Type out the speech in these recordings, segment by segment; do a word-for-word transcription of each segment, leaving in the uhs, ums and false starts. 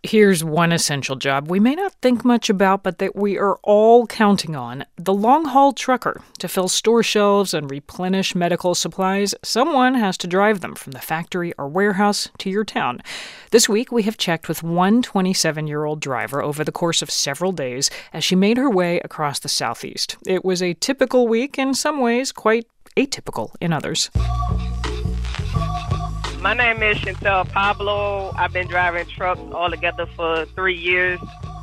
Here's one essential job we may not think much about, but that we are all counting on: the long-haul trucker. To fill store shelves and replenish medical supplies, someone has to drive them from the factory or warehouse to your town. This week, we have checked with one twenty-seven-year-old driver over the course of several days as she made her way across the Southeast. It was a typical week in some ways, quite atypical in others. My name is Chantel Pablo. I've been driving trucks altogether for three years.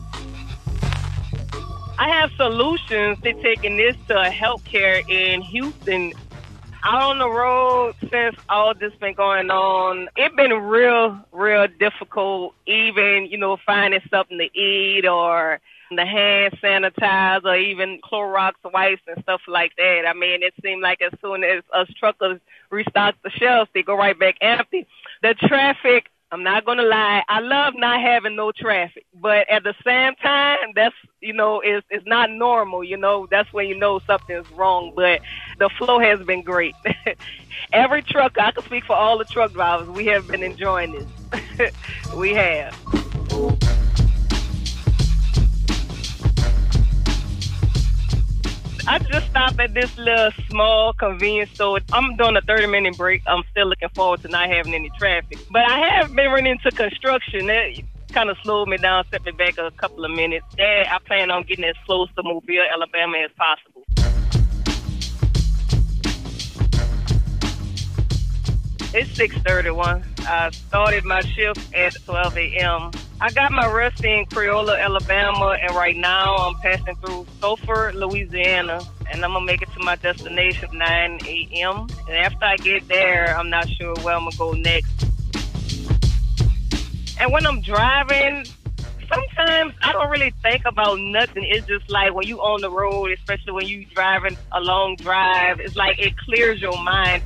I have solutions to taking this to healthcare in Houston. Out on the road since all this been going on, it's been real, real difficult, even, you know, finding something to eat or the hand sanitizer, even Clorox wipes and stuff like that. I mean, it seemed like as soon as us truckers restock the shelves, they go right back empty. The traffic, I'm not going to lie, I love not having no traffic. But at the same time, that's, you know, it's, it's not normal, you know. That's when you know something's wrong. But the flow has been great. Every trucker, I can speak for all the truck drivers, we have been enjoying this. We have. I just stopped at this little small convenience store. I'm doing a thirty-minute break. I'm still looking forward to not having any traffic. But I have been running into construction. That kind of slowed me down, set me back a couple of minutes. There, I plan on getting as close to Mobile, Alabama as possible. It's six thirty-one. I started my shift at twelve a.m. I got my rest in Crayola, Alabama, and right now I'm passing through Sulphur, Louisiana, and I'm going to make it to my destination at nine a.m. And after I get there, I'm not sure where I'm going to go next. And when I'm driving, sometimes I don't really think about nothing. It's just like when you on the road, especially when you driving a long drive, it's like it clears your mind.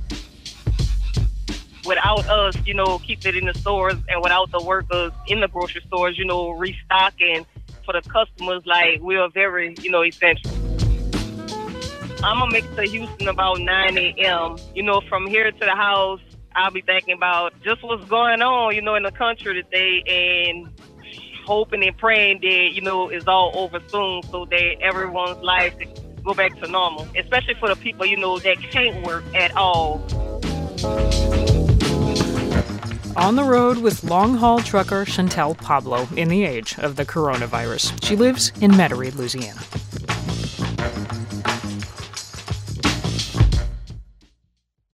Without us, you know, keeping it in the stores, and without the workers in the grocery stores, you know, restocking for the customers, like, we are very, you know, essential. I'm going to make it to Houston about nine a.m. You know, from here to the house, I'll be thinking about just what's going on, you know, in the country today, and hoping and praying that, you know, it's all over soon so that everyone's life go back to normal, especially for the people, you know, that can't work at all. On the road with long-haul trucker Chantel Pablo in the age of the coronavirus. She lives in Metairie, Louisiana.